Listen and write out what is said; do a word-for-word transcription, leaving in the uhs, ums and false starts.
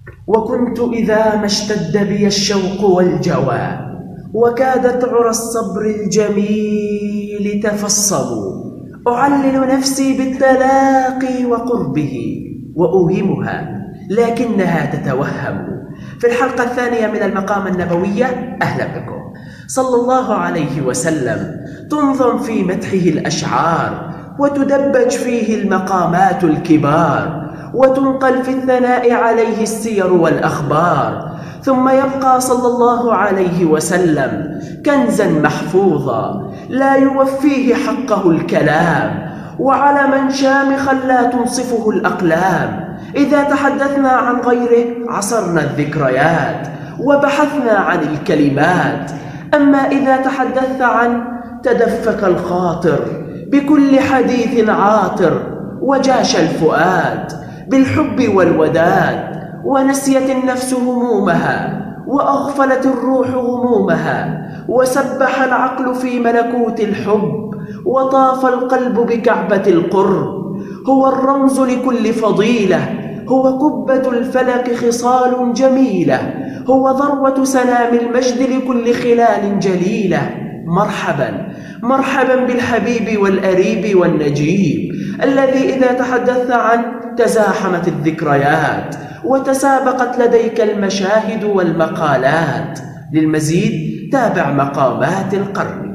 وكنت إذا ما اشتد بي الشوق والجوى وكادت عرى الصبر الجميل تفصل أعلل نفسي بالتلاقي وقربه وأوهمها لكنها تتوهم. في الحلقة الثانية من المقام النبوية أهلا بكم. صلى الله عليه وسلم تنظم في مدحه الأشعار وتدبج فيه المقامات الكبار وتنقل في الثناء عليه السير والأخبار، ثم يبقى صلى الله عليه وسلم كنزا محفوظا لا يوفيه حقه الكلام، وعلما شامخا لا تنصفه الأقلام. إذا تحدثنا عن غيره عصرنا الذكريات وبحثنا عن الكلمات، أما إذا تحدثت عنه تدفك الخاطر بكل حديث عاطر، وجاش الفؤاد بالحب والوداد، ونسيت النفس همومها وأغفلت الروح غمومها، وسبح العقل في ملكوت الحب وطاف القلب بكعبة القرب. هو الرمز لكل فضيلة، هو قبة الفلك خصال جميلة، هو ذروة سنام المجد لكل خلال جليلة. مرحبا مرحبا بالحبيب والأريب والنجيب، الذي إذا تحدثت عنه تزاحمت الذكريات وتسابقت لديك المشاهد والمقالات. للمزيد تابع مقامات القرن.